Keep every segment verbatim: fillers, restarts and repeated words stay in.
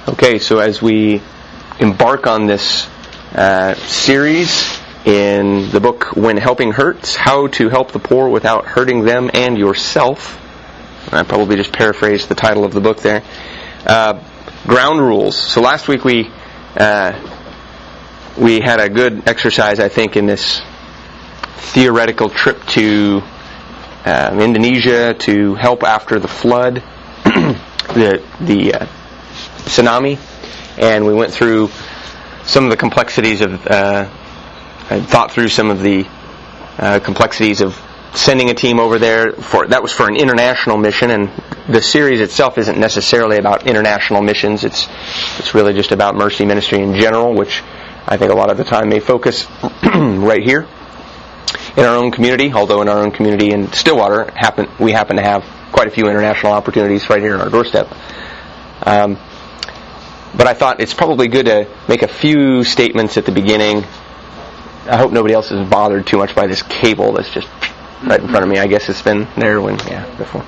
Okay, so as we embark on this uh, series in the book When Helping Hurts, How to Help the Poor Without Hurting Them and Yourself, I probably just paraphrased the title of the book there, uh, ground rules. So last week we uh, we had a good exercise, I think, in this theoretical trip to uh, Indonesia to help after the flood, the the uh, tsunami, and we went through some of the complexities of, uh, I thought through some of the uh, complexities of sending a team over there. For that was for an international mission, and the series itself isn't necessarily about international missions. It's it's really just about mercy ministry in general, which I think a lot of the time may focus right here in our own community, although in our own community in Stillwater, happen, we happen to have quite a few international opportunities right here on our doorstep. Um, but I thought it's probably good to make a few statements at the beginning. I hope nobody else is bothered too much by this cable that's just right in front of me. I guess it's been there when, yeah, before.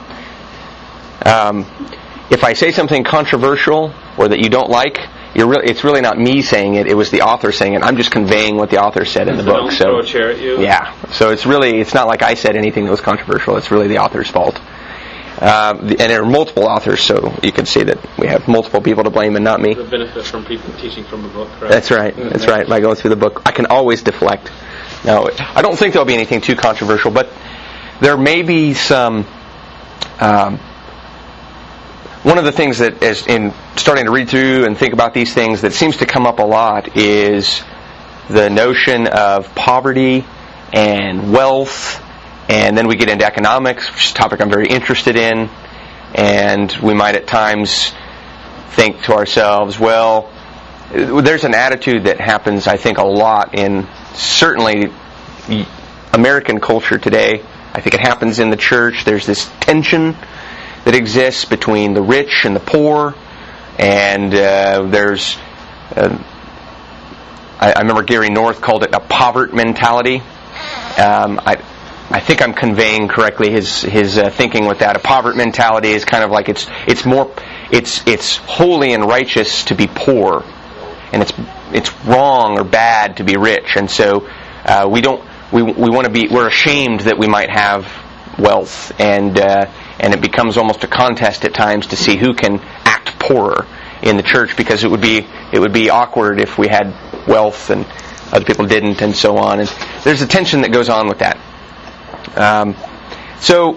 Um, if I say something controversial or that you don't like, You're really, it's really not me saying it, it was the author saying it. I'm just conveying what the author said in the so book. Don't so throw a chair at you. Yeah. So it's really, it's not like I said anything that was controversial. It's really the author's fault. Uh, and there are multiple authors, so you can see that we have multiple people to blame and not me. The benefit from people teaching from the book, right? That's right. That's right. By going through the book, I can always deflect. No, I don't think there'll be anything too controversial, but there may be some... Um, One of the things that is in starting to read through and think about these things that seems to come up a lot is the notion of poverty and wealth, and then we get into economics, which is a topic I'm very interested in, and we might at times think to ourselves, well, there's an attitude that happens, I think, a lot in certainly American culture today. I think it happens in the church. There's this tension that exists between the rich and the poor, and uh, there's, uh, I, I remember Gary North called it a poverty mentality. Um, I, I think I'm conveying correctly his his uh, thinking with that. A poverty mentality is kind of like it's it's more it's it's holy and righteous to be poor, and it's it's wrong or bad to be rich, and so uh, we don't we we want to be we're ashamed that we might have wealth, and uh, and it becomes almost a contest at times to see who can act poorer in the church, because it would be it would be awkward if we had wealth and other people didn't, and so on. And there's a tension that goes on with that. Um, so,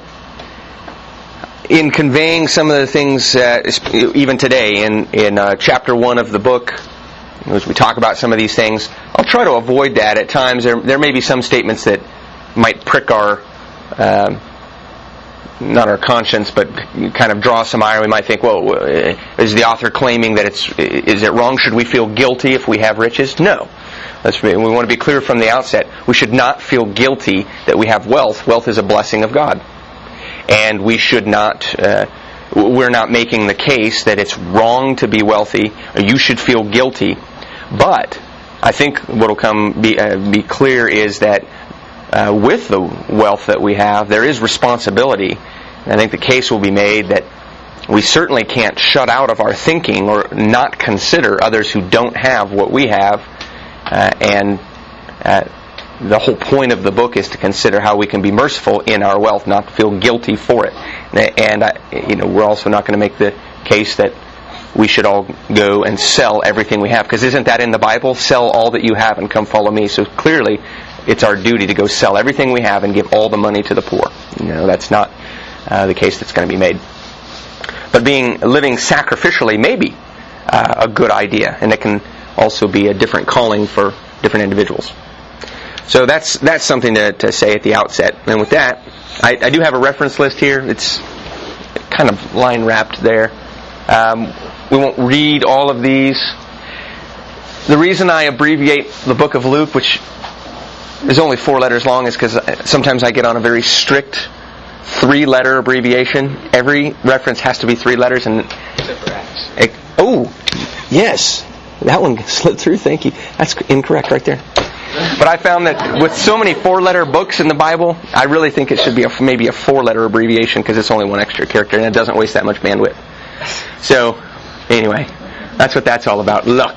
in conveying some of the things, uh, even today in in uh, chapter one of the book, as we talk about some of these things, I'll try to avoid that at times. There there may be some statements that might prick our um, not our conscience, but kind of draw some ire. We might think, well, is the author claiming that it's, is it wrong? Should we feel guilty if we have riches? No. That's, we want to be clear from the outset. We should not feel guilty that we have wealth. Wealth is a blessing of God. And we should not, uh, we're not making the case that it's wrong to be wealthy, or you should feel guilty. But I think what will come be, uh, be clear is that Uh, with the wealth that we have, there is responsibility. And I think the case will be made that we certainly can't shut out of our thinking or not consider others who don't have what we have. Uh, and uh, the whole point of the book is to consider how we can be merciful in our wealth, not feel guilty for it. And uh, you know, we're also not going to make the case that we should all go and sell everything we have, because isn't that in the Bible? Sell all that you have and come follow me. So clearly, it's our duty to go sell everything we have and give all the money to the poor. You know, that's not uh, the case that's going to be made. But being living sacrificially may be uh, a good idea, and it can also be a different calling for different individuals. So that's that's something to, to say at the outset. And with that, I, I do have a reference list here. It's kind of line wrapped there. Um, we won't read all of these. The reason I abbreviate the book of Luke, which is only four letters long, is because sometimes I get on a very strict three-letter abbreviation. Every reference has to be three letters. And except for Acts. It, oh, yes. That one slipped through. Thank you. That's incorrect right there. But I found that with so many four-letter books in the Bible, I really think it should be a, maybe a four-letter abbreviation, because it's only one extra character, and it doesn't waste that much bandwidth. So, anyway, That's what that's all about. Look.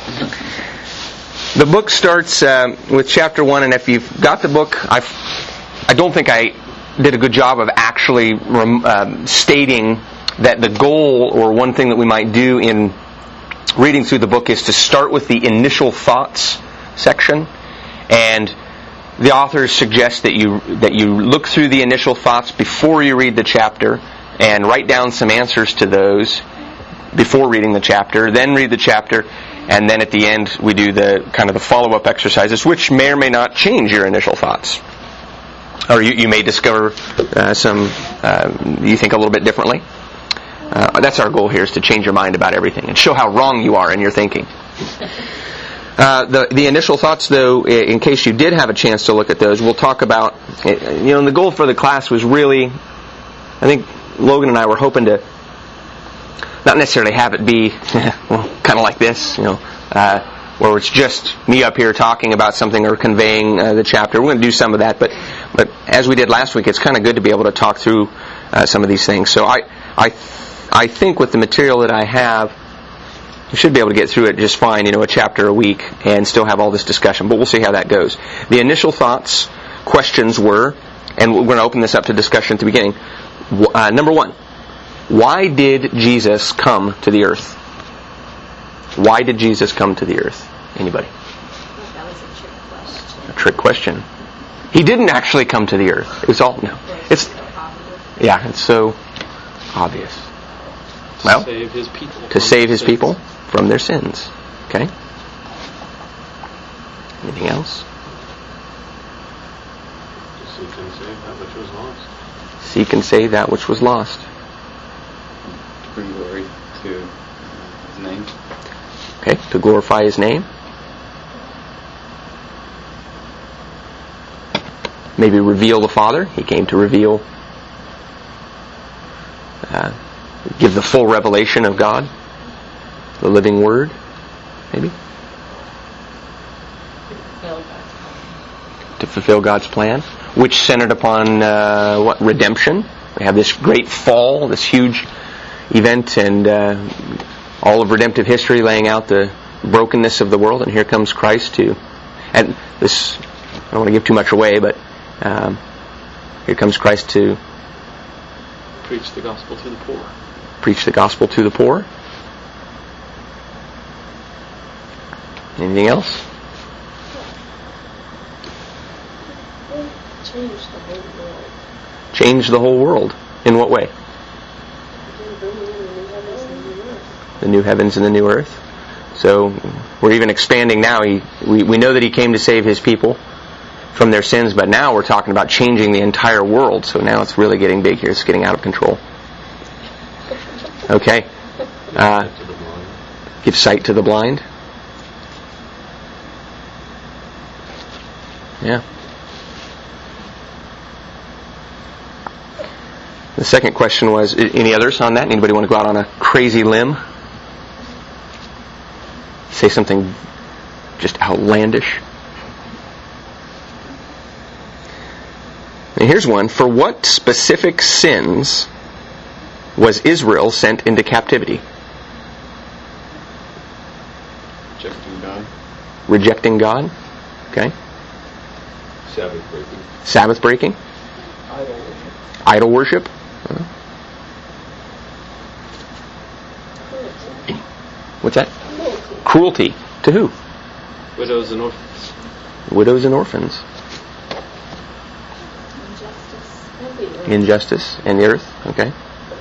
The book starts uh, with chapter one, and if you've got the book, I've, I don't think I did a good job of actually rem, uh, stating that the goal, or one thing that we might do in reading through the book, is to start with the initial thoughts section, and the authors suggest that you that you look through the initial thoughts before you read the chapter, and write down some answers to those before reading the chapter, then read the chapter, and then at the end we do the kind of the follow-up exercises, which may or may not change your initial thoughts. Or you, you may discover uh, some, uh, you think a little bit differently. Uh, that's our goal here, is to change your mind about everything and show how wrong you are in your thinking. Uh, the, the initial thoughts, though, in case you did have a chance to look at those, we'll talk about, you know, and the goal for the class was really, I think Logan and I were hoping to not necessarily have it be, well, kind of like this, you know, uh, where it's just me up here talking about something or conveying uh, the chapter. We're going to do some of that, but but as we did last week, it's kind of good to be able to talk through uh, some of these things. So I I I think with the material that I have, we should be able to get through it just fine, you know, a chapter a week, and still have all this discussion. But we'll see how that goes. The initial thoughts, questions were, and we're going to open this up to discussion at the beginning. Uh, number one, why did Jesus come to the earth? Why did Jesus come to the earth? Anybody? That was a trick question. A trick question. He didn't actually come to the earth. It was all no. It's yeah. It's so obvious. Well, to save his people. To save his people from their sins. Okay. Anything else? To seek and save that which was lost. Seek and save that which was lost. To bring glory to his name. Okay, to glorify his name. Maybe reveal the Father. He came to reveal, uh, give the full revelation of God, the living Word, maybe. To fulfill God's plan, which centered upon uh, what? Redemption. We have this great fall, this huge event, and uh, all of redemptive history laying out the brokenness of the world, and here comes Christ to, and this, I don't want to give too much away, but um, here comes Christ to preach the gospel to the poor. Preach the gospel to the poor. Anything else? Change the whole world. Change the whole world. In what way? The new heavens and the new earth. So we're even expanding now. He, we, we know that he came to save his people from their sins, but now we're talking about changing the entire world. So now it's really getting big here. It's getting out of control. Okay. Uh, give sight to the blind. Yeah. The second question was, any others on that? Anybody want to go out on a crazy limb? Say something just outlandish? And here's one. For what specific sins was Israel sent into captivity? Rejecting God. Rejecting God. Okay. Sabbath breaking. Sabbath breaking. Idol worship. Idol worship. Uh-huh. What's that? Cruelty. To who? Widows and orphans. Widows and orphans. Injustice. Injustice in the earth. Okay.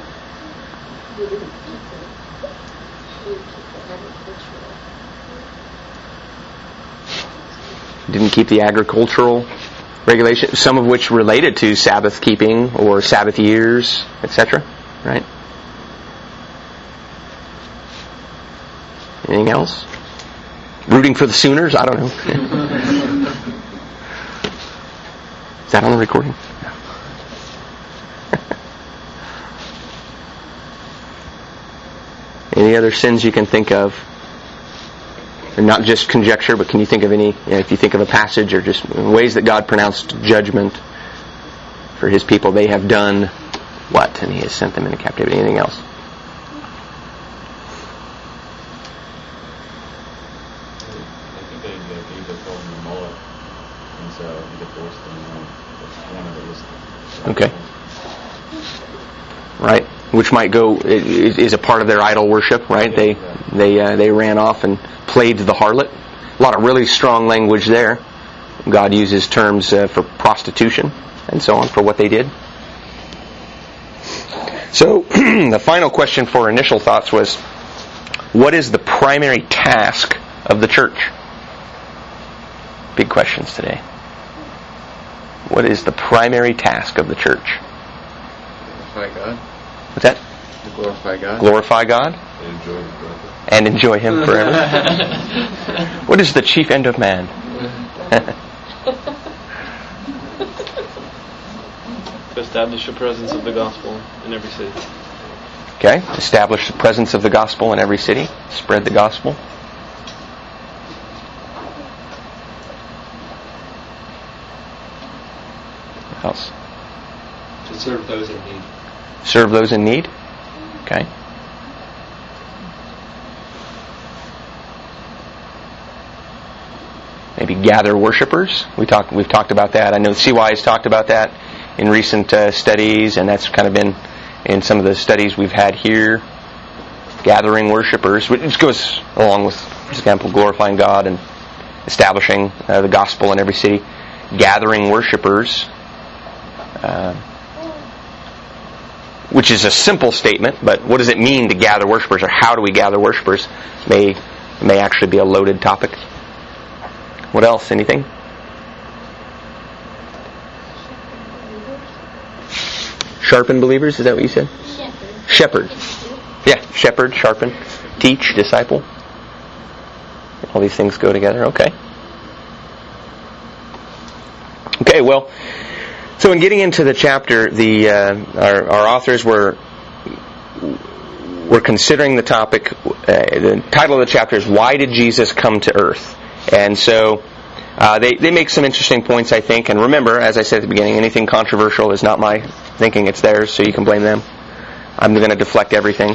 Didn't keep the agricultural regulations, some of which related to Sabbath keeping or Sabbath years, et cetera. Right? Anything else? Rooting for the Sooners? I don't know. Is that on the recording? No. Any other sins you can think of? And not just conjecture, but can you think of any, you know, if you think of a passage or just ways that God pronounced judgment for his people, they have done what? And he has sent them into captivity. Anything else? they called him a mullet, and so he divorced them. And one of it was Okay. Right, which might go is a part of their idol worship, right? They they uh, they ran off and played the harlot. A lot of really strong language there. God uses terms uh, for prostitution and so on for what they did. So the final question for our initial thoughts was, what is the primary task of the church? Big questions today. What is the primary task of the church? glorify God. What's that? To glorify God. Glorify God. And enjoy the brother. And enjoy Him forever. What is the chief end of man? To establish the presence of the gospel in every city. Okay. Establish the presence of the gospel in every city. Spread the gospel. What else? To serve those in need. Serve those in need. Okay. Maybe gather worshipers. We talk, we've talked about that. I know C Y has talked about that in recent uh, studies, and that's kind of been in some of the studies we've had here. Gathering worshipers, which goes along with, for example, glorifying God and establishing uh, the gospel in every city. Gathering worshipers, uh, which is a simple statement, but what does it mean to gather worshipers, or how do we gather worshipers? May may actually be a loaded topic. What else? Anything? Sharpen believers? Is that what you said? Shepherd. Shepherd. Yeah, shepherd, sharpen, teach, disciple. All these things go together. Okay. Okay, well, so in getting into the chapter, the uh, our, our authors were were considering the topic. Uh, the title of the chapter is "Why Did Jesus Come to Earth?" And so uh, they they make some interesting points, I think. And remember, as I said at the beginning, anything controversial is not my thinking; it's theirs, so you can blame them. I'm going to deflect everything.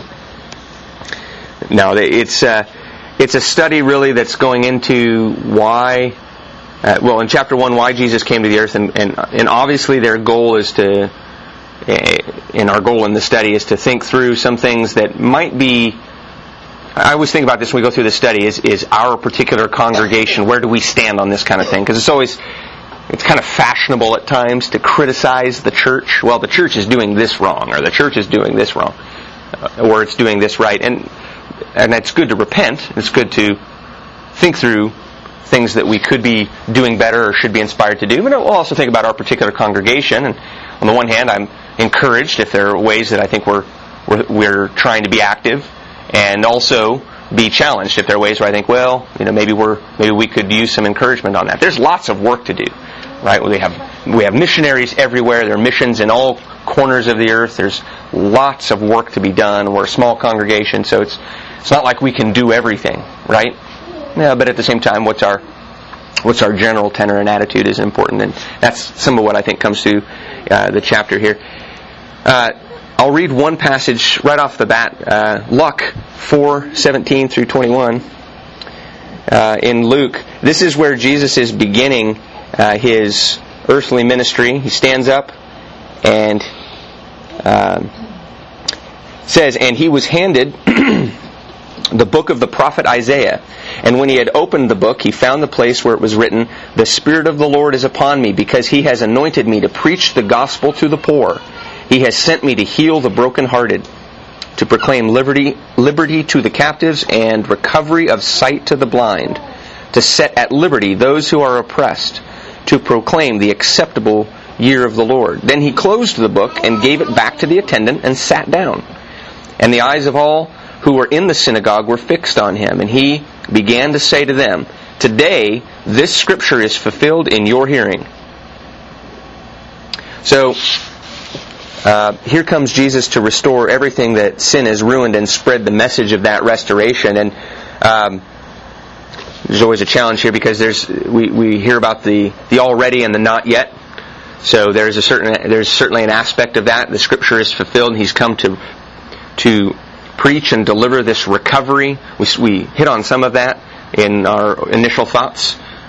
No, it's uh, it's a study really that's going into why. Uh, well, in chapter one, why Jesus came to the earth, and and, and obviously their goal is to, uh, and our goal in the study is to think through some things that might be. I always think about this when we go through the study: is is our particular congregation, where do we stand on this kind of thing? Because it's always, it's kind of fashionable at times to criticize the church. Well, the church is doing this wrong, or the church is doing this wrong, uh, or it's doing this right, and and it's good to repent. It's good to think through things that we could be doing better or should be inspired to do. But we'll also think about our particular congregation. And on the one hand, I'm encouraged if there are ways that I think we're we're, we're trying to be active, and also be challenged if there are ways where I think, well, you know, maybe we're maybe we could use some encouragement on that. There's lots of work to do, right? We have we have missionaries everywhere. There are missions in all corners of the earth. There's lots of work to be done. We're a small congregation, so it's it's not like we can do everything, right? Yeah, but at the same time, what's our what's our general tenor and attitude is important, and that's some of what I think comes to uh, the chapter here. Uh, I'll read one passage right off the bat, uh, Luke four seventeen through twenty-one. Uh, in Luke, this is where Jesus is beginning uh, his earthly ministry. He stands up and uh, says, "And he was handed the book of the prophet Isaiah. And when he had opened the book, he found the place where it was written, 'The Spirit of the Lord is upon me, because he has anointed me to preach the gospel to the poor. He has sent me to heal the brokenhearted, to proclaim liberty, liberty to the captives, and recovery of sight to the blind, to set at liberty those who are oppressed, to proclaim the acceptable year of the Lord.' Then he closed the book and gave it back to the attendant and sat down. And the eyes of all who were in the synagogue were fixed on him, and he began to say to them, 'Today this scripture is fulfilled in your hearing.'" So, uh, here comes Jesus to restore everything that sin has ruined and spread the message of that restoration. And um, there's always a challenge here, because there's we, we hear about the, the already and the not yet. So there's a certain there's certainly an aspect of that. The scripture is fulfilled, and he's come to to preach and deliver this recovery. We, we hit on some of that in our initial thoughts.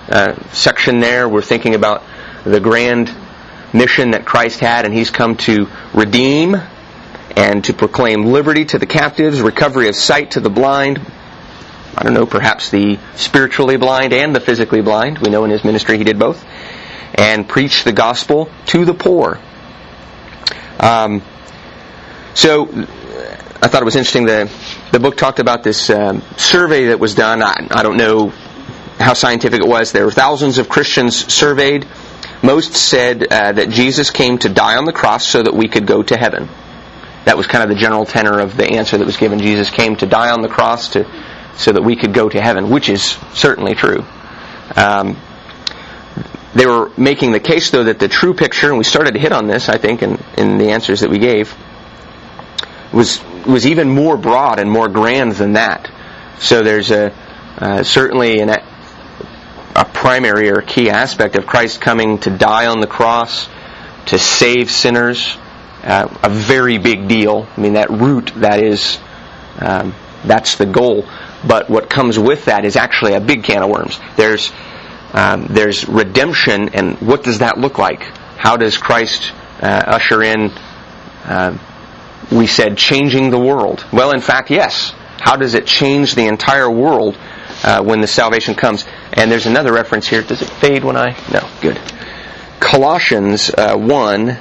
uh, section there, we're thinking about the grand mission that Christ had, and He's come to redeem and to proclaim liberty to the captives, recovery of sight to the blind, I don't know, perhaps the spiritually blind and the physically blind. We know in His ministry He did both. And preach the gospel to the poor. Um, so, I thought it was interesting, the, the book talked about this um, survey that was done. I, I don't know how scientific it was. There were thousands of Christians surveyed. Most said uh, that Jesus came to die on the cross so that we could go to heaven. That was kind of the general tenor of the answer that was given. Jesus came to die on the cross to so that we could go to heaven, which is certainly true. Um, they were making the case, though, that the true picture, and we started to hit on this, I think, in, in the answers that we gave, was was even more broad and more grand than that. So there's a uh, certainly an, a primary or key aspect of Christ coming to die on the cross, to save sinners, uh, a very big deal. I mean, that root, that is, um, that's the goal. But what comes with that is actually a big can of worms. There's um, there's redemption, and what does that look like? How does Christ uh, usher in, uh, we said, changing the world? Well, in fact, yes. How does it change the entire world uh, when the salvation comes? And there's another reference here. Does it fade when I... No, good. Colossians uh, one...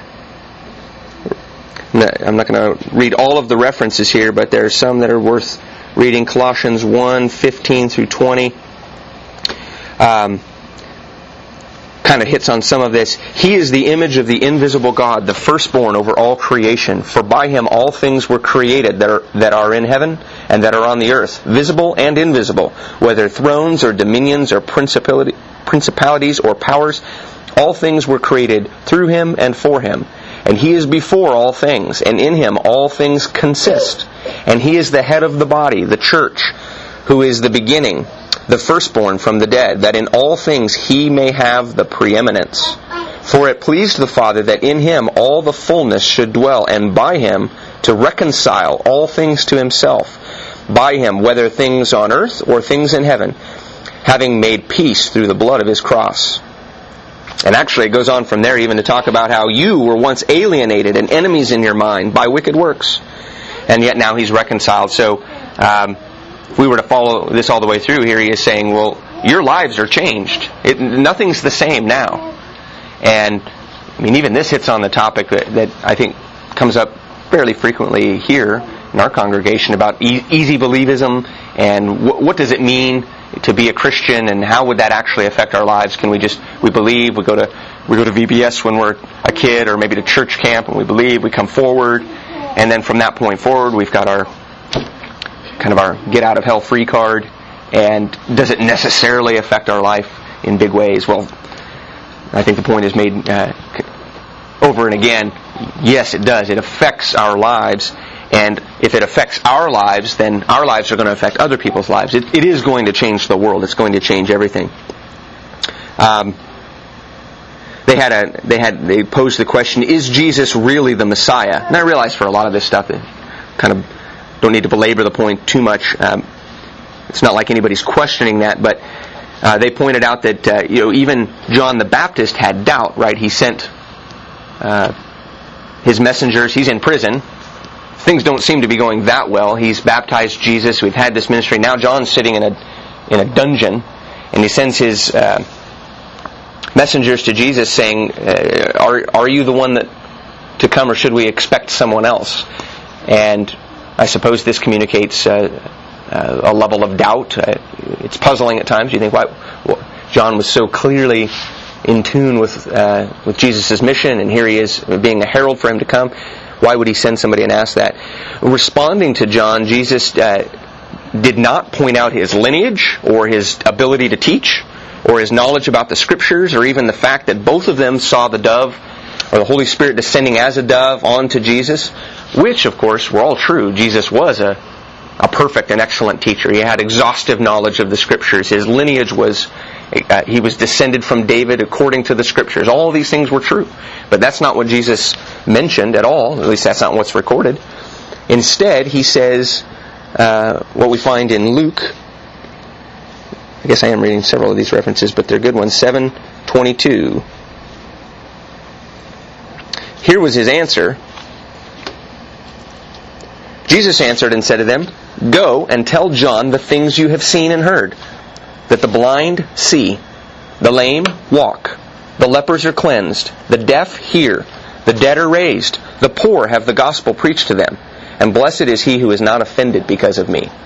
I'm not going to read all of the references here, but there are some that are worth reading. Colossians one, fifteen through twenty. Um, kind of hits on some of this. He is the image of the invisible God, the firstborn over all creation. For by Him all things were created that are, that are in heaven and that are on the earth, visible and invisible, whether thrones or dominions or principality, principalities or powers. All things were created through Him and for Him. And He is before all things, and in Him all things consist. And He is the head of the body, the church, who is the beginning, the firstborn from the dead, that in all things He may have the preeminence. For it pleased the Father that in Him all the fullness should dwell, and by Him to reconcile all things to Himself. By Him, whether things on earth or things in heaven, having made peace through the blood of His cross. And actually it goes on from there even to talk about how you were once alienated and enemies in your mind by wicked works. And yet now He's reconciled. So um, if we were to follow this all the way through, here He is saying, well, your lives are changed. It, nothing's the same now. And I mean, even this hits on the topic that, that I think comes up fairly frequently here in our congregation about e- easy believism and w- what does it mean to be a Christian, and how would that actually affect our lives? Can we just, we believe, we go to we go to V B S when we're a kid, or maybe to church camp, and we believe, we come forward, and then from that point forward, we've got our, kind of our get out of hell free card, and does it necessarily affect our life in big ways? Well, I think the point is made uh, over and again. Yes, it does. It affects our lives. And if it affects our lives, then our lives are going to affect other people's lives. It, it is going to change the world. It's going to change everything. Um, they had a they had they posed the question: is Jesus really the Messiah? And I realize for a lot of this stuff, kind of don't need to belabor the point too much. Um, it's not like anybody's questioning that, but uh, they pointed out that uh, you know even John the Baptist had doubt. Right? He sent uh, his messengers. He's in prison. Things don't seem to be going that well. He's baptized Jesus. We've had this ministry. Now John's sitting in a in a dungeon, and he sends his uh, messengers to Jesus saying, uh, "Are are you the one that to come, or should we expect someone else?" And I suppose this communicates uh, uh, a level of doubt. Uh, it's puzzling at times. You think, why well, John was so clearly in tune with uh, with Jesus' mission, and here he is being a herald for him to come. Why would He send somebody and ask that? Responding to John, Jesus uh, did not point out His lineage or His ability to teach or His knowledge about the Scriptures or even the fact that both of them saw the dove or the Holy Spirit descending as a dove onto Jesus, which, of course, were all true. Jesus was a, a perfect and excellent teacher. He had exhaustive knowledge of the Scriptures. His lineage was, uh, he was descended from David according to the Scriptures. All of these things were true. But that's not what Jesus mentioned at all. At least that's not what's recorded. Instead, He says uh, what we find in Luke I guess I am reading several of these references, but they're good ones. seven twenty-two. Here was his answer. Jesus answered and said to them, "Go and tell John the things you have seen and heard, that the blind see, the lame walk, the lepers are cleansed, the deaf hear, the dead are raised, the poor have the gospel preached to them, and blessed is he who is not offended because of me."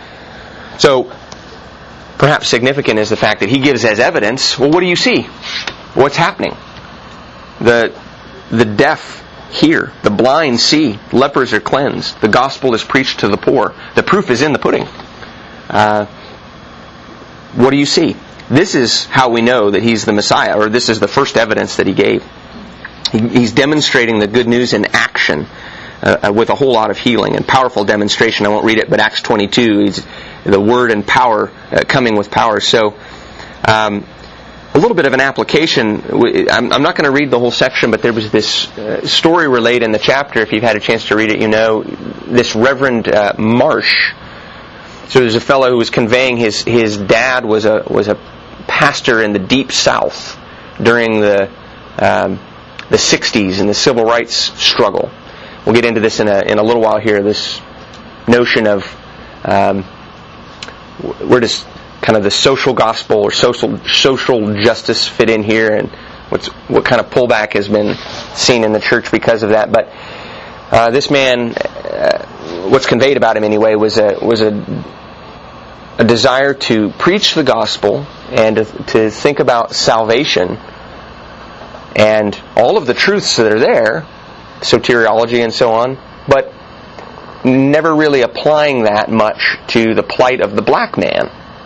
So, perhaps significant is the fact that he gives as evidence, well, what do you see? What's happening? The, the deaf hear, the blind see, lepers are cleansed, the gospel is preached to the poor. The proof is in the pudding. Uh, what do you see? This is how we know that he's the Messiah, or this is the first evidence that he gave. He, he's demonstrating the good news in action uh, with a whole lot of healing and powerful demonstration. I won't read it, but Acts twenty-two, he's the word and power uh, coming with power. So, um, a little bit of an application. I'm, I'm not going to read the whole section, but there was this uh, story relayed in the chapter. If you've had a chance to read it, you know this Reverend uh, Marsh. So there's a fellow who was conveying his his dad was a was a pastor in the Deep South during the um, the sixties and the civil rights struggle. We'll get into this in a in a little while here. This notion of um, where does kind of the social gospel or social social justice fit in here, and what's what kind of pullback has been seen in the church because of that. But uh, this man, uh, what's conveyed about him anyway, was a was a a desire to preach the gospel and to, to think about salvation and all of the truths that are there, soteriology and so on, but never really applying that much to the plight of the black man,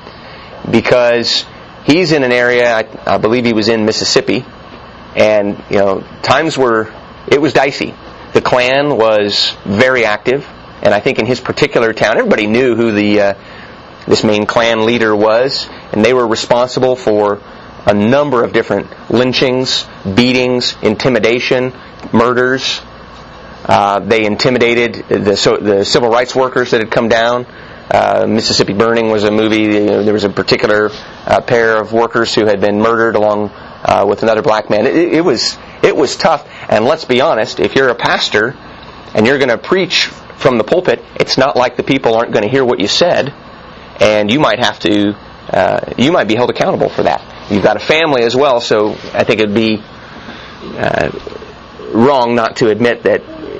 because he's in an area, I, I believe he was in Mississippi, and you know times were it was dicey. The Klan was very active, and I think in his particular town, everybody knew who the uh, this main Klan leader was, and they were responsible for a number of different lynchings, beatings, intimidation, murders. Uh, they intimidated the, so, the civil rights workers that had come down. Uh, Mississippi Burning was a movie. There was a particular uh, pair of workers who had been murdered along uh, with another black man. It, it was it was tough. And let's be honest, if you're a pastor and you're going to preach from the pulpit, it's not like the people aren't going to hear what you said, and you might have to uh, you might be held accountable for that. You've got a family as well, so I think it'd be uh, wrong not to admit that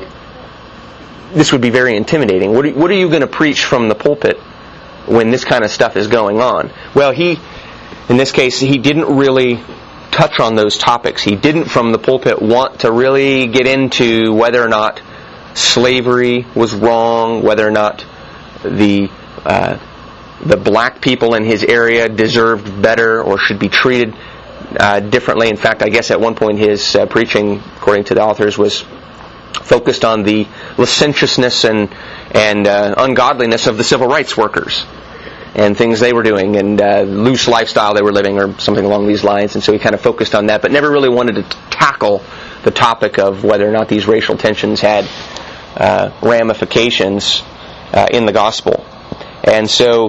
this would be very intimidating. What are, what are you going to preach from the pulpit when this kind of stuff is going on? Well, he, in this case, he didn't really touch on those topics. He didn't, from the pulpit, want to really get into whether or not slavery was wrong, whether or not the uh, the black people in his area deserved better or should be treated uh, differently. In fact, I guess at one point his uh, preaching, according to the authors, was focused on the licentiousness and and uh, ungodliness of the civil rights workers and things they were doing, and uh, loose lifestyle they were living, or something along these lines. And so he kind of focused on that, but never really wanted to t- tackle the topic of whether or not these racial tensions had uh, ramifications uh, in the gospel. And so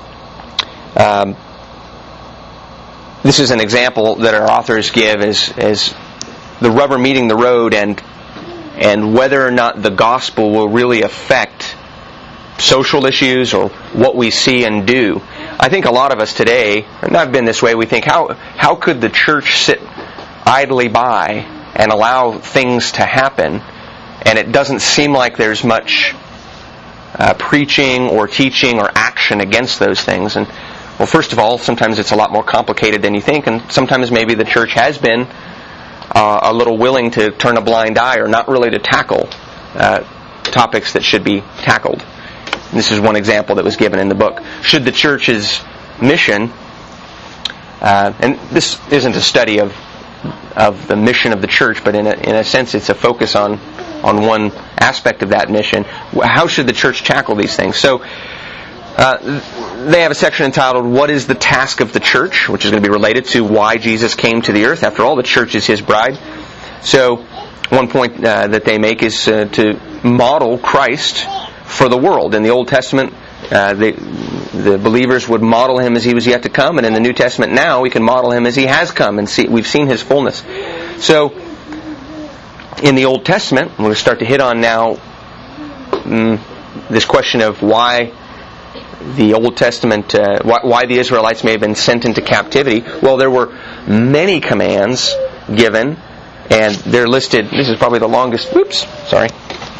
um, this is an example that our authors give as, as the rubber meeting the road, and and whether or not the gospel will really affect social issues or what we see and do. I think a lot of us today, and I've been this way, we think, how how could the church sit idly by and allow things to happen, and it doesn't seem like there's much uh, preaching or teaching or action against those things. And well, first of all, sometimes it's a lot more complicated than you think, and sometimes maybe the church has been uh, a little willing to turn a blind eye or not really to tackle uh, topics that should be tackled. This is one example that was given in the book. Should the church's mission, uh, and this isn't a study of of the mission of the church, but in a, in a sense it's a focus on, on one aspect of that mission. How should the church tackle these things? So uh, they have a section entitled, What is the Task of the Church? Which is going to be related to why Jesus came to the earth. After all, the church is His bride. So one point uh, that they make is uh, to model Christ for the world. In the Old Testament, uh, they, the believers would model him as he was yet to come, and in the New Testament now we can model him as he has come, and see, we've seen his fullness. So, in the Old Testament, we're going to start to hit on now mm, this question of why the Old Testament, uh, why, why the Israelites may have been sent into captivity. Well, there were many commands given, and they're listed. This is probably the longest. Oops, sorry.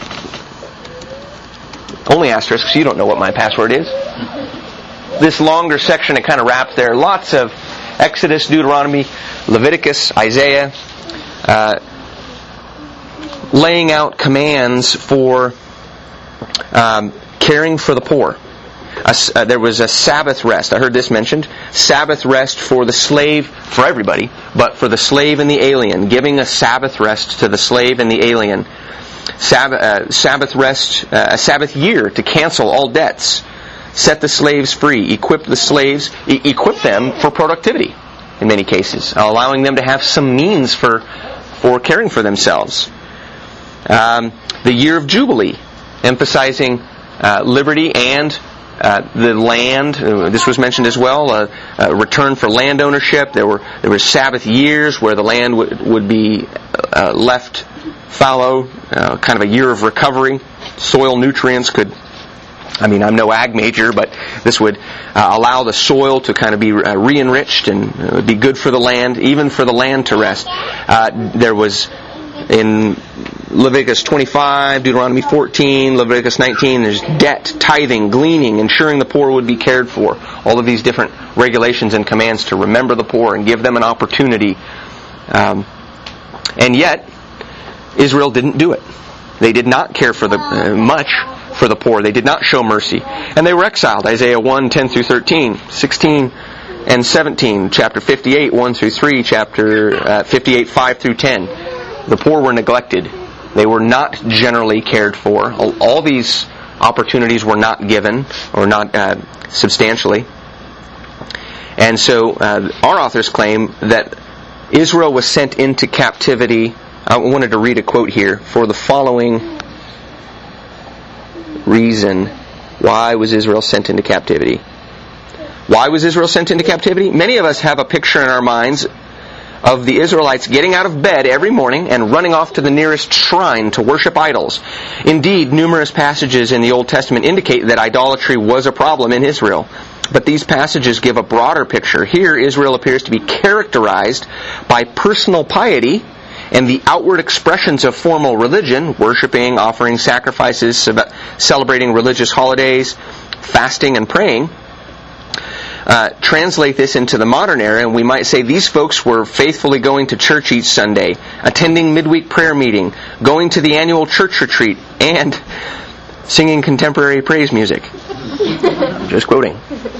Only asterisk, because you don't know what my password is. This longer section, it kind of wraps there. Lots of Exodus, Deuteronomy, Leviticus, Isaiah, uh, laying out commands for um, caring for the poor. A, uh, there was a Sabbath rest. I heard this mentioned. Sabbath rest for the slave, for everybody, but for the slave and the alien. Giving a Sabbath rest to the slave and the alien. Sabbath, uh, Sabbath rest, uh, a Sabbath year to cancel all debts. Set the slaves free. Equip the slaves, e- equip them for productivity in many cases. Allowing them to have some means for, for caring for themselves. Um, the year of Jubilee, emphasizing uh, liberty and Uh, the land, uh, this was mentioned as well, uh, uh, return for land ownership. There were there were Sabbath years where the land would would be uh, left fallow, uh, kind of a year of recovery. Soil nutrients could, I mean, I'm no ag major, but this would uh, allow the soil to kind of be uh, re-enriched, and it would be good for the land, even for the land to rest. Uh, there was in Leviticus twenty-five, Deuteronomy fourteen, Leviticus nineteen, there's debt, tithing, gleaning, ensuring the poor would be cared for. All of these different regulations and commands to remember the poor and give them an opportunity. Um, and yet, Israel didn't do it. They did not care for the uh, much for the poor. They did not show mercy. And they were exiled. Isaiah one, ten through thirteen, sixteen and seventeen, chapter fifty-eight, one through three, chapter uh, fifty-eight, five through ten. The poor were neglected. They were not generally cared for. All, all these opportunities were not given, or not uh, substantially. And so uh, our authors claim that Israel was sent into captivity. I wanted to read a quote here. For the following reason, why was Israel sent into captivity? Why was Israel sent into captivity? Many of us have a picture in our minds of the Israelites getting out of bed every morning and running off to the nearest shrine to worship idols. Indeed, numerous passages in the Old Testament indicate that idolatry was a problem in Israel. But these passages give a broader picture. Here, Israel appears to be characterized by personal piety and the outward expressions of formal religion, worshiping, offering sacrifices, celebrating religious holidays, fasting and praying. Uh, translate this into the modern era, and we might say these folks were faithfully going to church each Sunday, attending midweek prayer meeting, going to the annual church retreat, and singing contemporary praise music. Just quoting.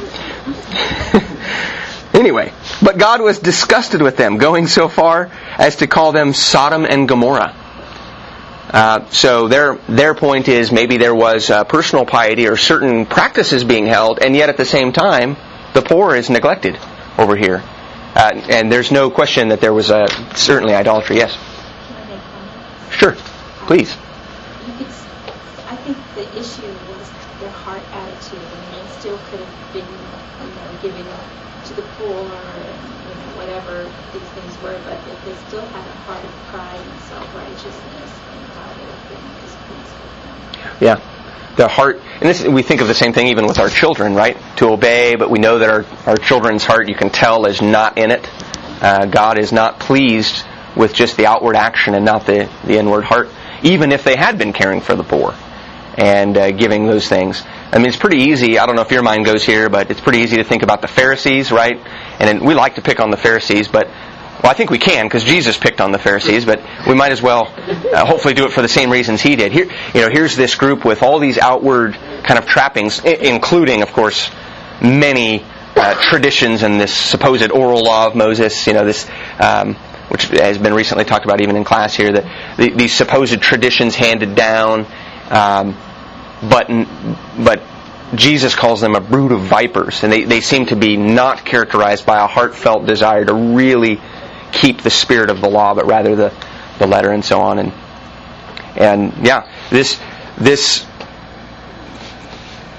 Anyway, but God was disgusted with them, going so far as to call them Sodom and Gomorrah. Uh, so their their point is maybe there was uh, personal piety or certain practices being held, and yet at the same time, the poor is neglected over here. Uh, and there's no question that there was uh, certainly idolatry, yes? Can I make comments? Sure, please. You could, I think the issue was their heart attitude. I mean, they still could have been, you know, giving to the poor or, you know, whatever these things were, but if they still had a heart of pride and self-righteousness, then God would have been displeased with them. Yeah. The heart, and this, we think of the same thing even with our children, right? To obey, but we know that our, our children's heart, you can tell, is not in it. Uh, God is not pleased with just the outward action and not the, the inward heart, even if they had been caring for the poor and uh, giving those things. I mean, it's pretty easy. I don't know if your mind goes here, but it's pretty easy to think about the Pharisees, right? And then we like to pick on the Pharisees, but well, I think we can, because Jesus picked on the Pharisees, but we might as well uh, hopefully do it for the same reasons he did. Here, you know, here's this group with all these outward kind of trappings, I- including, of course, many uh, traditions and this supposed oral law of Moses, you know, this, um, which has been recently talked about even in class here, that the, these supposed traditions handed down, um, but but Jesus calls them a brood of vipers, and they, they seem to be not characterized by a heartfelt desire to really keep the spirit of the law, but rather the, the letter and so on. And and yeah, this this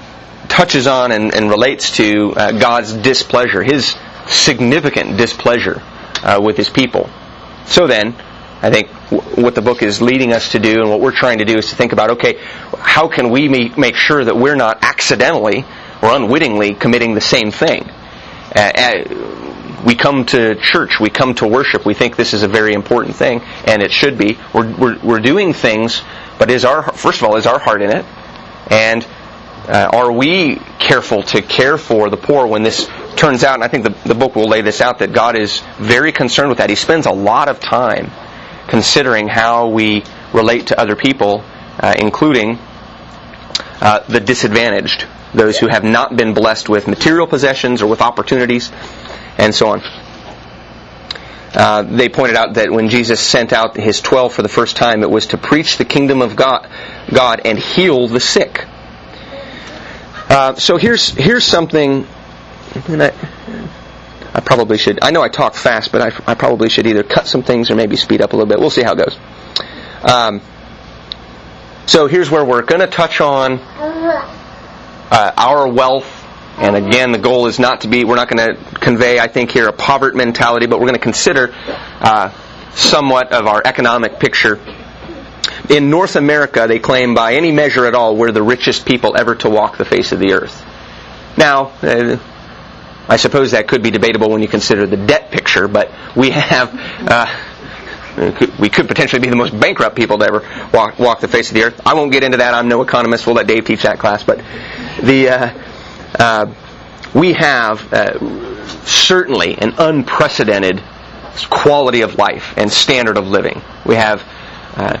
touches on and, and relates to uh, God's displeasure, His significant displeasure uh, with His people. So then, I think w- what the book is leading us to do and what we're trying to do is to think about, okay, how can we make, make sure that we're not accidentally or unwittingly committing the same thing? Uh, uh, we come to church, we come to worship, we think this is a very important thing, and it should be. We're, we're, we're doing things, but is our, first of all, is our heart in it? And uh, are we careful to care for the poor when this turns out, and I think the, the book will lay this out, that God is very concerned with that. He spends a lot of time considering how we relate to other people, uh, including uh, the disadvantaged, those who have not been blessed with material possessions or with opportunities, and so on. Uh, they pointed out that when Jesus sent out His twelve for the first time, it was to preach the kingdom of God, God and heal the sick. Uh, so here's here's something, and I, I probably should, I know I talk fast, but I, I probably should either cut some things or maybe speed up a little bit. We'll see how it goes. Um, so here's where we're going to touch on uh, our wealth. And again, the goal is not to be, we're not going to convey, I think, here a poverty mentality, but we're going to consider uh, somewhat of our economic picture. In North America, they claim by any measure at all, we're the richest people ever to walk the face of the earth. Now, uh, I suppose that could be debatable when you consider the debt picture, but we have, uh, we could potentially be the most bankrupt people to ever walk, walk the face of the earth. I won't get into that. I'm no economist. We'll let Dave teach that class. But the uh, uh, we have uh, certainly an unprecedented quality of life and standard of living. We have uh,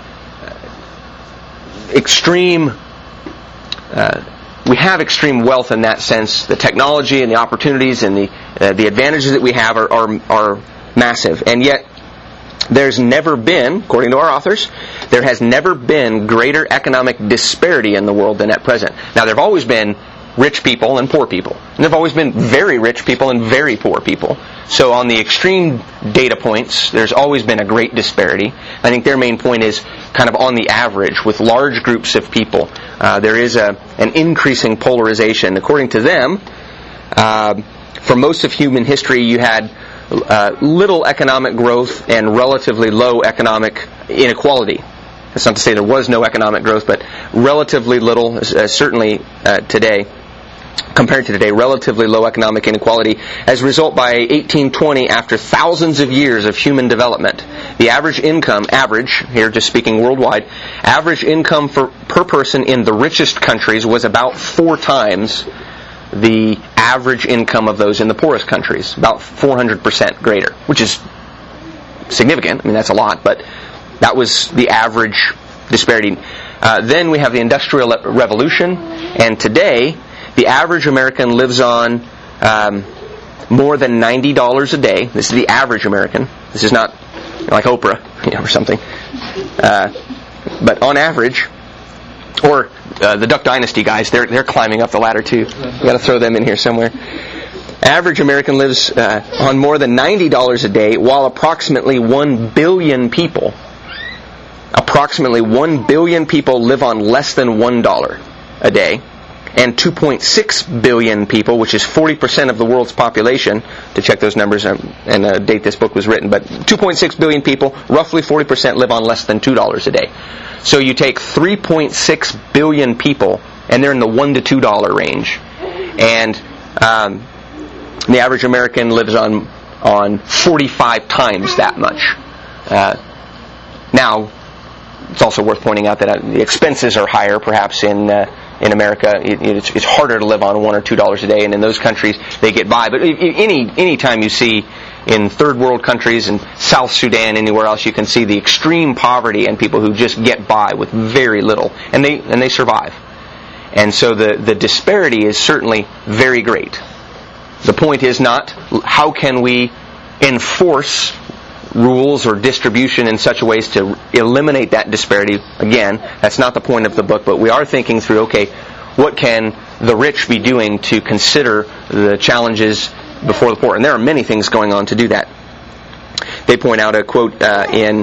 extreme. Uh, We have extreme wealth in that sense. The technology and the opportunities and the uh, the advantages that we have are, are are massive. And yet, there's never been, according to our authors, there has never been greater economic disparity in the world than at present. Now, there have always been rich people and poor people. And there have always been very rich people and very poor people. So on the extreme data points, there's always been a great disparity. I think their main point is kind of on the average, with large groups of people, uh, there is a an increasing polarization. According to them, uh, for most of human history, you had uh, little economic growth and relatively low economic inequality. That's not to say there was no economic growth, but relatively little, uh, certainly uh, today, compared to today, relatively low economic inequality. As a result, by eighteen twenty, after thousands of years of human development, the average income, average, here just speaking worldwide, average income for, per person in the richest countries was about four times the average income of those in the poorest countries, about four hundred percent greater, which is significant. I mean, that's a lot, but that was the average disparity. Uh, then we have the Industrial Revolution, and today, the average American lives on um, more than ninety dollars a day. This is the average American. This is not like Oprah, you know, or something. Uh, but on average, or uh, the Duck Dynasty guys, they're they're climbing up the ladder too. We've got to throw them in here somewhere. Average American lives uh, on more than ninety dollars a day, while approximately one billion people, approximately one billion people live on less than one dollar a day. And two point six billion people, which is forty percent of the world's population, to check those numbers and the date this book was written, but two point six billion people, roughly forty percent live on less than two dollars a day. So you take three point six billion people, and they're in the one to two dollar range. And um, the average American lives on on forty-five times that much. Uh, now, it's also worth pointing out that uh, the expenses are higher, perhaps, in uh, in America. It, it's, it's harder to live on one or two dollars a day, and in those countries they get by. But any any time you see in third world countries and South Sudan, anywhere else, you can see the extreme poverty and people who just get by with very little, and they and they survive. And so the the disparity is certainly very great. The point is not how can we enforce rules or distribution in such a ways to eliminate that disparity. Again, that's not the point of the book, but we are thinking through, okay, what can the rich be doing to consider the challenges before the poor? And there are many things going on to do that. They point out a quote uh, in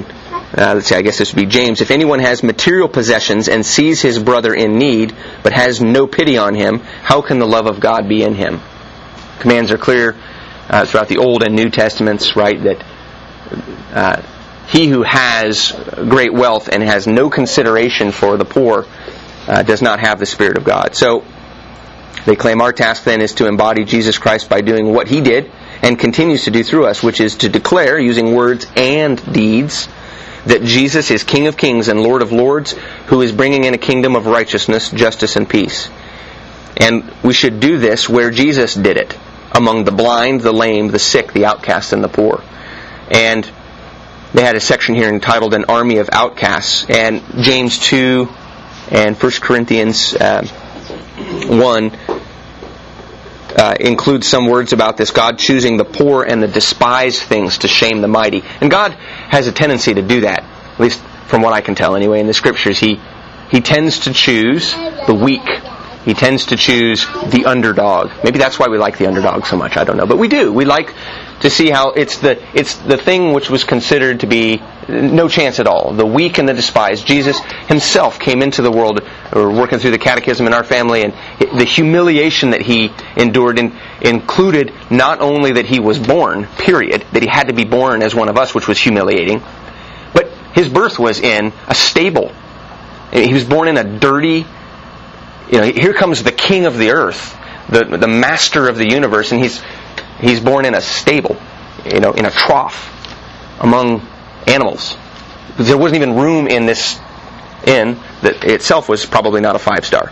uh, let's see, I guess this would be James. If anyone has material possessions and sees his brother in need, but has no pity on him, how can the love of God be in him? Commands are clear uh, throughout the Old and New Testaments, right, that uh, he who has great wealth and has no consideration for the poor uh, does not have the Spirit of God. So, they claim our task then is to embody Jesus Christ by doing what He did and continues to do through us, which is to declare, using words and deeds, that Jesus is King of Kings and Lord of Lords, who is bringing in a kingdom of righteousness, justice, and peace. And we should do this where Jesus did it, among the blind, the lame, the sick, the outcast, and the poor. And they had a section here entitled An Army of Outcasts, and James two and First Corinthians uh, one uh, includes some words about this, God choosing the poor and the despised things to shame the mighty. And God has a tendency to do that, at least from what I can tell anyway in the Scriptures. He, he tends to choose the weak. He tends to choose the underdog. Maybe that's why we like the underdog so much, I don't know. But we do. We like to see how it's the it's the thing which was considered to be no chance at all. The weak and the despised. Jesus Himself came into the world, or working through the catechism in our family, and the humiliation that He endured in, included not only that He was born, period, that He had to be born as one of us, which was humiliating, but His birth was in a stable. He was born in a dirty, you know, here comes the king of the earth, the the master of the universe, and he's he's born in a stable, you know, in a trough among animals. There wasn't even room in this inn that itself was probably not a five star.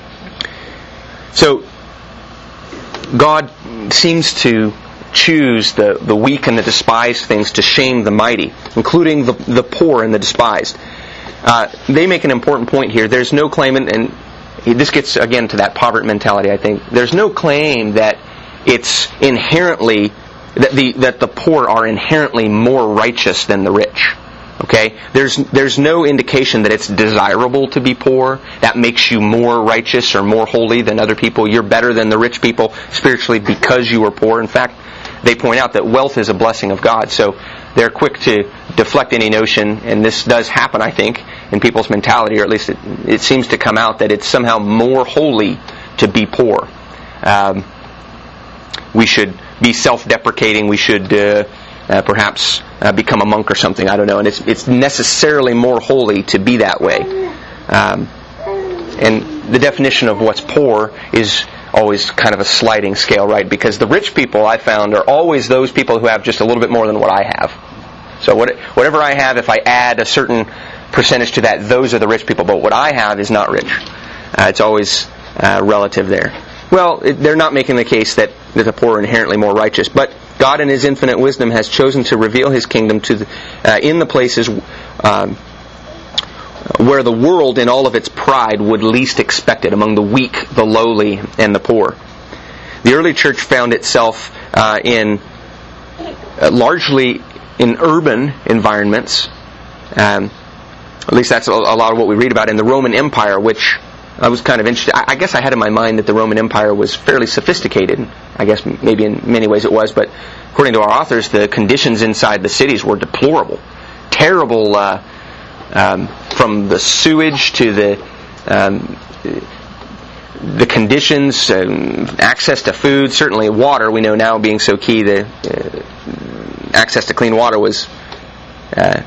So God seems to choose the, the weak and the despised things to shame the mighty, including the the poor and the despised. Uh, they make an important point here. There's no claim, and, and this gets again to that poverty mentality, I think. There's no claim that it's inherently, that the that the poor are inherently more righteous than the rich. Okay? There's there's no indication that it's desirable to be poor. That makes you more righteous or more holy than other people. You're better than the rich people spiritually because you are poor. In fact, they point out that wealth is a blessing of God. So they're quick to deflect any notion, and this does happen, I think, in people's mentality, or at least it, it seems to come out, that it's somehow more holy to be poor. Um, we should be self-deprecating. We should uh, uh, perhaps uh, become a monk or something. I don't know. And it's it's necessarily more holy to be that way. Um, and the definition of what's poor is always kind of a sliding scale, right? Because the rich people, I found, are always those people who have just a little bit more than what I have. So what, whatever I have, if I add a certain percentage to that, those are the rich people. But what I have is not rich. Uh, it's always uh, relative there. Well, it, they're not making the case that, that the poor are inherently more righteous. But God in His infinite wisdom has chosen to reveal His kingdom to the, uh, in the places um, where the world in all of its pride would least expect it, among the weak, the lowly, and the poor. The early church found itself uh, in uh, largely in urban environments. Um, at least that's a, a lot of what we read about in the Roman Empire, which I was kind of interested. I, I guess I had in my mind that the Roman Empire was fairly sophisticated. I guess maybe in many ways it was, but according to our authors, the conditions inside the cities were deplorable. Terrible, uh, um, from the sewage to the um, the conditions, um, access to food, certainly water. We know now, being so key, the uh, access to clean water was uh,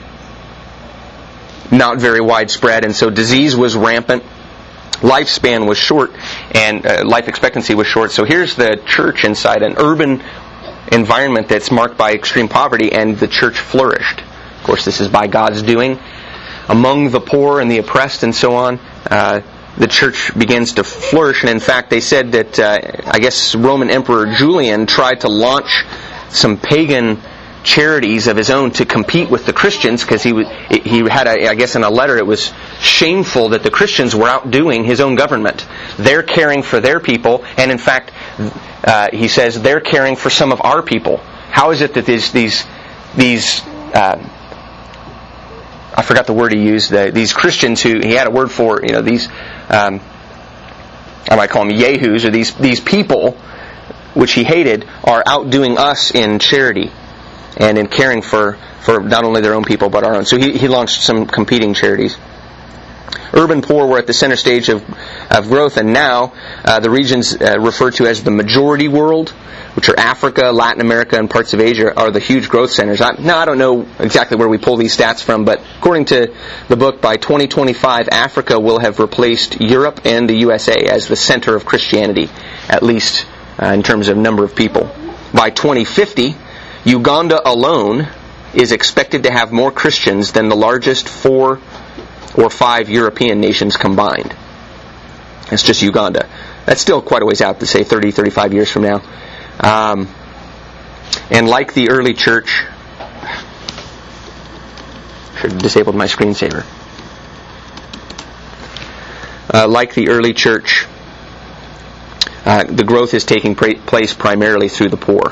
not very widespread, and so disease was rampant. Lifespan was short, and uh, life expectancy was short. So here's the church inside an urban environment that's marked by extreme poverty, and the church flourished. Of course, this is by God's doing. Among the poor and the oppressed and so on, uh, the church begins to flourish. And in fact, they said that, uh, I guess, Roman Emperor Julian tried to launch some pagan charities of his own to compete with the Christians, because he was, he had, a, I guess in a letter, it was shameful that the Christians were outdoing his own government. They're caring for their people, and in fact, uh, he says, they're caring for some of our people. How is it that these, these, these uh, I forgot the word he used, the, these Christians who, he had a word for, you know, these, um, I might call them yahoos, or these, these people, which he hated, are outdoing us in charity and in caring for, for not only their own people but our own. So he, he launched some competing charities. Urban poor were at the center stage of, of growth, and now uh, the regions uh, referred to as the majority world, which are Africa, Latin America, and parts of Asia, are the huge growth centers. I, now, I don't know exactly where we pull these stats from, but according to the book, by twenty twenty-five, Africa will have replaced Europe and the U S A as the center of Christianity, at least uh, in terms of number of people. By twenty fifty, Uganda alone is expected to have more Christians than the largest four or five European nations combined. That's just Uganda. That's still quite a ways out, to say thirty, thirty-five years from now. Um, and like the early church, should have disabled my screensaver. Uh, like the early church, uh, the growth is taking pra- place primarily through the poor.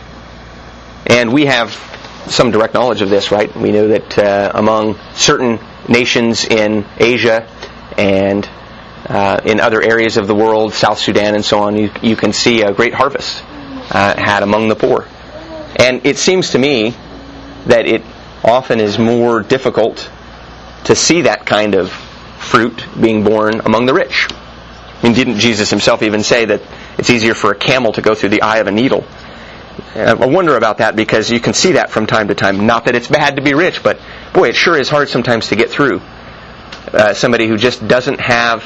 And we have some direct knowledge of this, right? We know that uh, among certain nations in Asia and uh, in other areas of the world, South Sudan and so on, you, you can see a great harvest uh, had among the poor. And it seems to me that it often is more difficult to see that kind of fruit being born among the rich. I mean, didn't Jesus himself even say that it's easier for a camel to go through the eye of a needle? I wonder about that, because you can see that from time to time. Not that it's bad to be rich, but boy, it sure is hard sometimes to get through. Uh, somebody who just doesn't have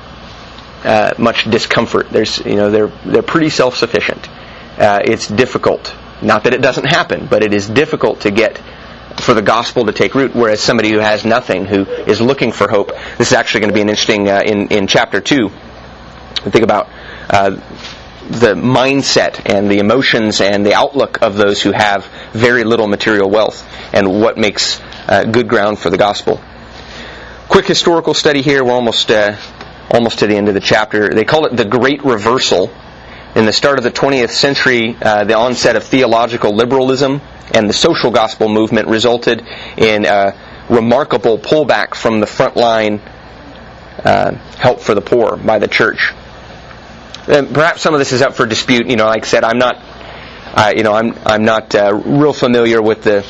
uh, much discomfort. There's, you know, they're they're pretty self-sufficient. Uh, it's difficult. Not that it doesn't happen, but it is difficult to get for the gospel to take root. Whereas somebody who has nothing, who is looking for hope. This is actually going to be an interesting uh, in in chapter two. Think about Uh, the mindset and the emotions and the outlook of those who have very little material wealth, and what makes uh, good ground for the gospel. Quick historical study here. We're almost uh, almost to the end of the chapter. They call it the Great Reversal. In the start of the twentieth century, uh, the onset of theological liberalism and the social gospel movement resulted in a remarkable pullback from the frontline uh, help for the poor by the church. And perhaps some of this is up for dispute. You know, like I said, I'm not, uh, you know, I'm I'm not uh, real familiar with the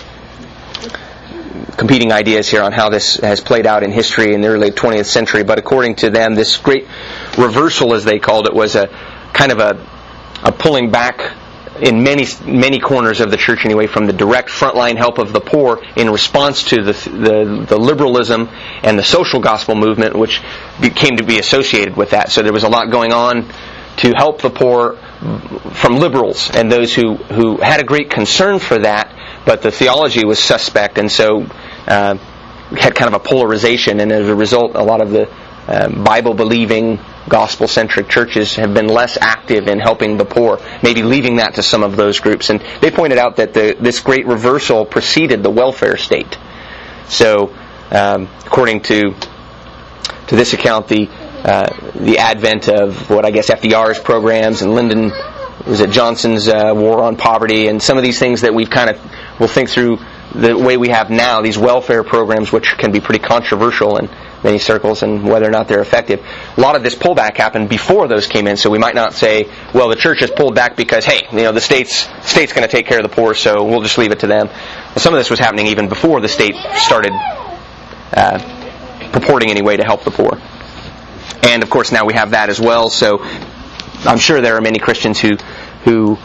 competing ideas here on how this has played out in history in the early twentieth century. But according to them, this great reversal, as they called it, was a kind of a a pulling back in many many corners of the church anyway from the direct frontline help of the poor in response to the the, the liberalism and the social gospel movement, which came to be associated with that. So there was a lot going on to help the poor from liberals and those who, who had a great concern for that, but the theology was suspect, and so uh, had kind of a polarization, and as a result, a lot of the uh, Bible-believing, gospel-centric churches have been less active in helping the poor, maybe leaving that to some of those groups. And they pointed out that the, this great reversal preceded the welfare state. So, um, according to to this account, the Uh, the advent of what I guess F D R's programs and Lyndon, was it Johnson's uh, war on poverty, and some of these things that we've kind of, we'll think through the way we have now, these welfare programs, which can be pretty controversial in many circles and whether or not they're effective. A lot of this pullback happened before those came in, so we might not say, well, the church has pulled back because, hey, you know, the state's state's going to take care of the poor, so we'll just leave it to them. Well, some of this was happening even before the state started uh, purporting any way to help the poor. And of course now we have that as well, so I'm sure there are many Christians who who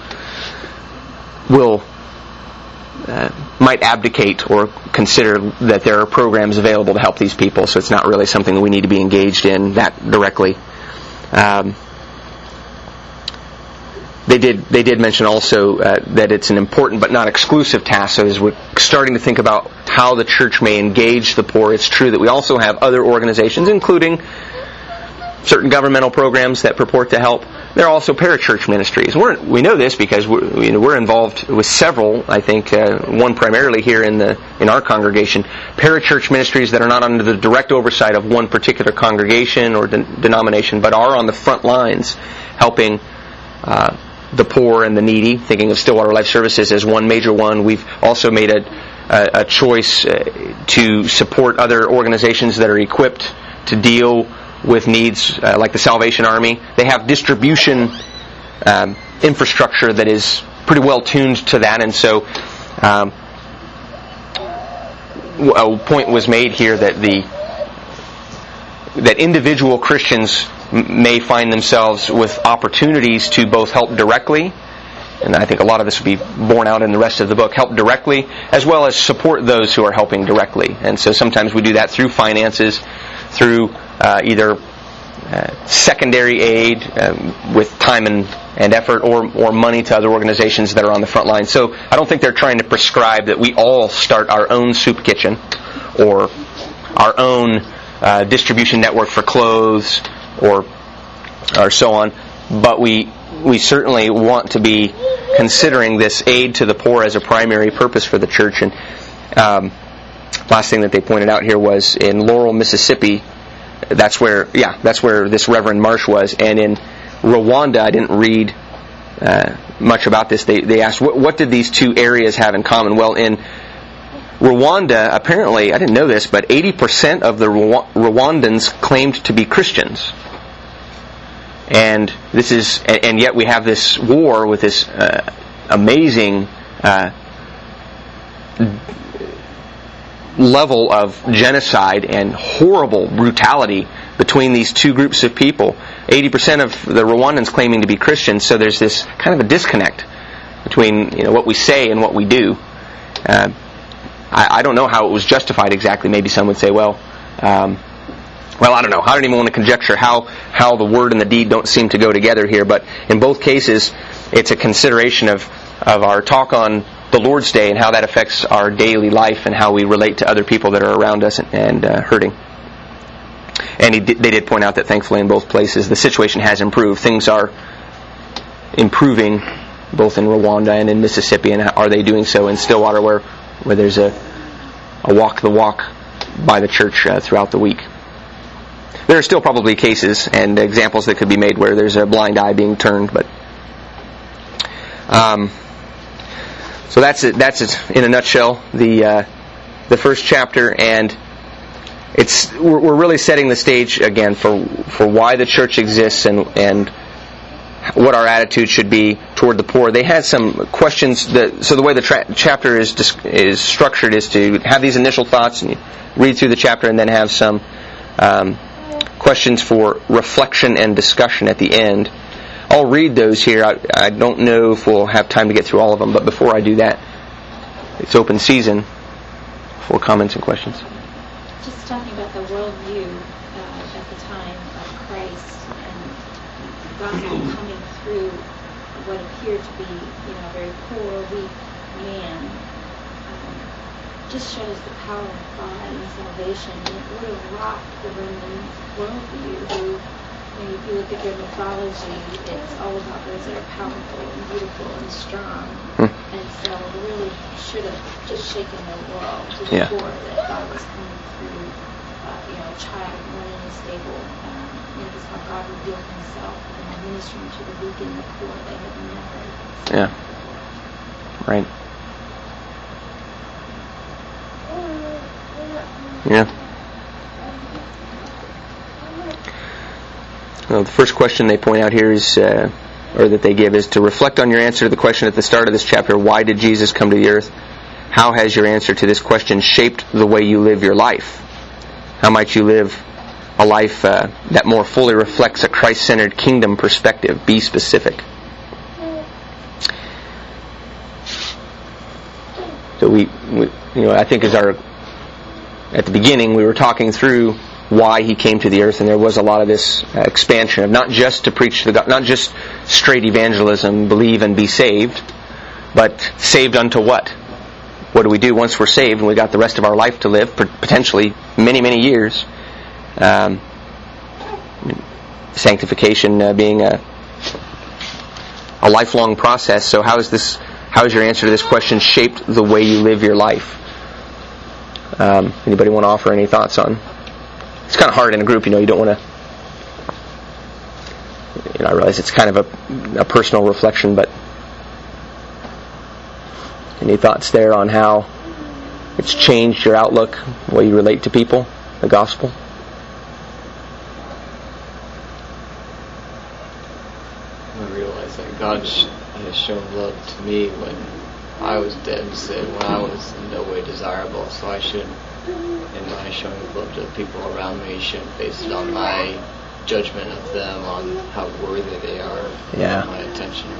will uh, might abdicate or consider that there are programs available to help these people, so it's not really something that we need to be engaged in that directly. Um, they did they did mention also uh, that it's an important but not exclusive task, so as we're starting to think about how the church may engage the poor, it's true that we also have other organizations, including certain governmental programs that purport to help. There are also parachurch ministries. We're, we know this because we're, you know, we're involved with several, I think, uh, one primarily here in the in our congregation, parachurch ministries that are not under the direct oversight of one particular congregation or de- denomination, but are on the front lines helping uh, the poor and the needy, thinking of Stillwater Life Services as one major one. We've also made a, a, a choice uh, to support other organizations that are equipped to deal with needs uh, like the Salvation Army. They have distribution um, infrastructure that is pretty well tuned to that, and so um, a point was made here that the that individual Christians m- may find themselves with opportunities to both help directly, and I think a lot of this will be borne out in the rest of the book, help directly, as well as support those who are helping directly. And so sometimes we do that through finances, through uh, either uh, secondary aid uh, with time and, and effort, or, or money to other organizations that are on the front line. So I don't think they're trying to prescribe that we all start our own soup kitchen or our own uh, distribution network for clothes or or so on. But we we certainly want to be considering this aid to the poor as a primary purpose for the church. And um, last thing that they pointed out here was in Laurel, Mississippi. That's where, yeah, that's where this Reverend Marsh was. And in Rwanda, I didn't read uh, much about this. They they asked, what, what did these two areas have in common? Well, in Rwanda, apparently, I didn't know this, but eighty percent of the Rwandans claimed to be Christians. And this is, and yet we have this war with this uh, amazing uh, level of genocide and horrible brutality between these two groups of people. eighty percent of the Rwandans claiming to be Christians, so there's this kind of a disconnect between, you know, what we say and what we do. Uh, I, I don't know how it was justified exactly. Maybe some would say, well, um, well, I don't know. I don't even want to conjecture how, how the word and the deed don't seem to go together here. But in both cases, it's a consideration of, of our talk on the Lord's Day and how that affects our daily life and how we relate to other people that are around us and, and uh, hurting. And he did, they did point out that thankfully in both places the situation has improved. Things are improving both in Rwanda and in Mississippi. And are they doing so in Stillwater, where where there's a, a walk the walk by the church uh, throughout the week? There are still probably cases and examples that could be made where there's a blind eye being turned, but um, so that's it. That's it in a nutshell. The uh, the first chapter, and it's we're, we're really setting the stage again for for why the church exists and and what our attitude should be toward the poor. They had some questions. That, so the way the tra- chapter is is structured is to have these initial thoughts and you read through the chapter, and then have some um, questions for reflection and discussion at the end. I'll read those here. I, I don't know if we'll have time to get through all of them, but before I do that, it's open season for comments and questions. Just talking about the worldview uh, at the time of Christ and the gospel coming through what appeared to be, you know, a very poor, weak man, um, just shows the power of God and salvation. And it would have rocked the Roman worldview, who, you know, if you look at their mythology, it's all about those that are powerful and beautiful and strong. Hmm. And so it really should have just shaken the world to the yeah. core that God was coming through, uh, you know, a child born in a stable. Um, you know, just how God revealed Himself and ministering to the weak and the poor they had never. Yeah. Right. Yeah. Well, the first question they point out here is, uh, or that they give, is to reflect on your answer to the question at the start of this chapter, why did Jesus come to the earth? How has your answer to this question shaped the way you live your life? How might you live a life uh, that more fully reflects a Christ-centered kingdom perspective? Be specific. So we, we you know, I think as our, at the beginning we were talking through why He came to the earth, and there was a lot of this uh, expansion of not just to preach the God, not just straight evangelism, believe and be saved, but saved unto what? What do we do once we're saved and we got the rest of our life to live, potentially many, many years? Um, sanctification uh, being a a lifelong process. So how is this? How has your answer to this question shaped the way you live your life? Um, anybody want to offer any thoughts on? It's kind of hard in a group, you know. You don't want to. You know, I realize it's kind of a, a personal reflection, but any thoughts there on how it's changed your outlook, the way you relate to people, the gospel? I realize that God has shown love to me when I was dead in sin when I was in no way desirable, so I should, in my showing of love to the people around me, shouldn't base it on my judgment of them, on how worthy they are of Yeah. my attention.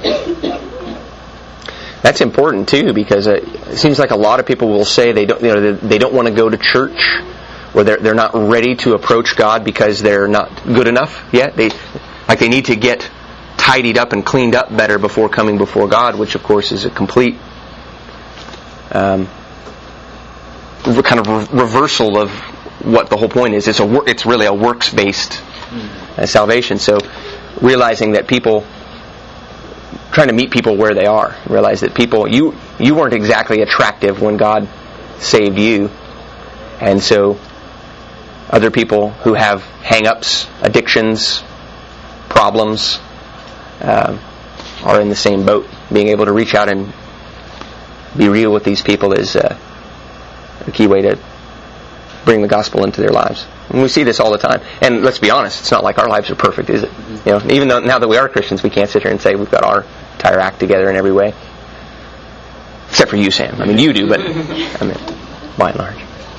That's important too, because it seems like a lot of people will say they don't, you know, they, they don't want to go to church, or they're they're not ready to approach God because they're not good enough yet. They like they need to get tidied up and cleaned up better before coming before God, which of course is a complete um, kind of re- reversal of what the whole point is. It's a wor- it's really a works based uh, salvation. So realizing that people. Trying to meet people where they are. Realize that people, you you weren't exactly attractive when God saved you. And so other people who have hang-ups, addictions, problems, uh, are in the same boat. Being able to reach out and be real with these people is uh, a key way to bring the gospel into their lives. And we see this all the time. And let's be honest, it's not like our lives are perfect, is it? You know, even though now that we are Christians, we can't sit here and say we've got our entire act together in every way. Except for you, Sam. I mean, you do, but I mean, by and large.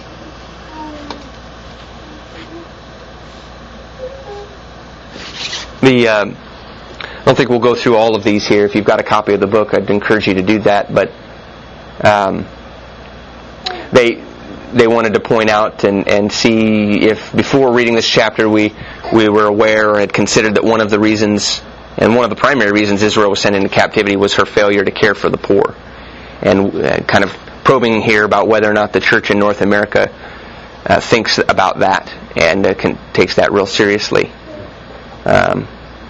The um, I don't think we'll go through all of these here. If you've got a copy of the book, I'd encourage you to do that. But um, they they wanted to point out and, and see if before reading this chapter we we were aware or had considered that one of the reasons, and one of the primary reasons Israel was sent into captivity, was her failure to care for the poor. And uh, kind of probing here about whether or not the church in North America uh, thinks about that and uh, can, takes that real seriously. Um,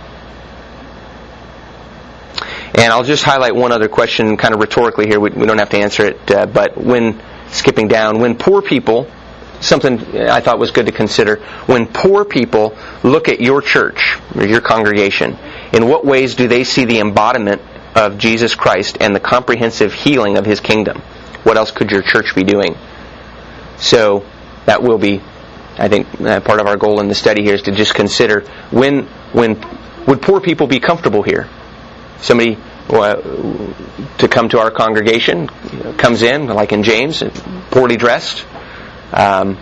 and I'll just highlight one other question kind of rhetorically here. We, we don't have to answer it, uh, but when, skipping down, when poor people, something I thought was good to consider, when poor people look at your church or your congregation, in what ways do they see the embodiment of Jesus Christ and the comprehensive healing of His kingdom? What else could your church be doing? So that will be, I think, uh, part of our goal in the study here is to just consider when when would poor people be comfortable here? Somebody uh, to come to our congregation you know, comes in, like in James, poorly dressed, um,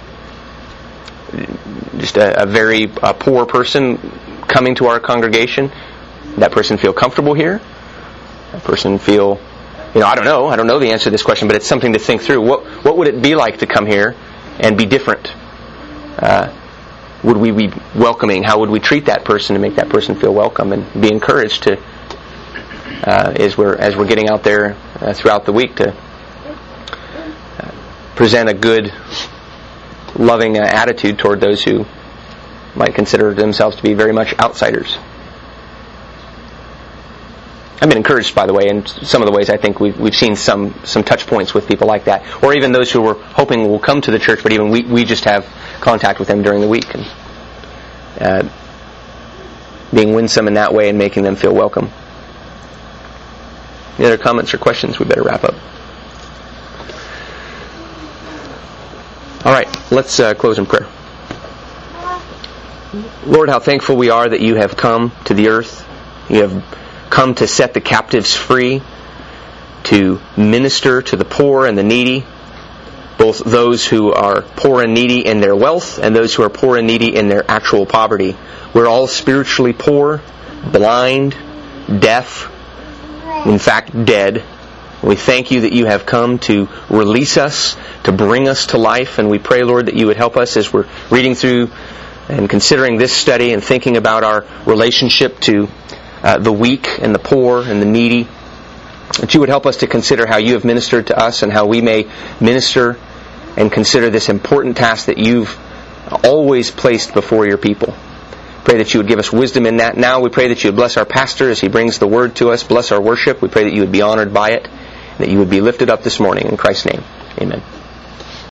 just a, a very uh, poor person coming to our congregation. That person feel comfortable here? That person feel, you know, I don't know. I don't know the answer to this question, but it's something to think through. What what would it be like to come here and be different? Uh, would we be welcoming? How would we treat that person to make that person feel welcome and be encouraged to, uh, as we're as we're getting out there uh, throughout the week, to uh, present a good, loving uh, attitude toward those who might consider themselves to be very much outsiders. I've been encouraged, by the way, in some of the ways I think we've, we've seen some, some touch points with people like that. Or even those who were hoping will come to the church, but even we, we just have contact with them during the week. And uh, being winsome in that way and making them feel welcome. Any other comments or questions? We better wrap up. All right, let's uh, close in prayer. Lord, how thankful we are that you have come to the earth. You have come to set the captives free, to minister to the poor and the needy, both those who are poor and needy in their wealth and those who are poor and needy in their actual poverty. We're all spiritually poor, blind, deaf, in fact dead. We thank you that you have come to release us, to bring us to life, and we pray, Lord, that you would help us as we're reading through and considering this study and thinking about our relationship to uh, the weak and the poor and the needy, that you would help us to consider how you have ministered to us and how we may minister and consider this important task that you've always placed before your people. Pray that you would give us wisdom in that. Now we pray that you would bless our pastor as he brings the word to us. Bless our worship. We pray that you would be honored by it, and that you would be lifted up this morning. In Christ's name, amen.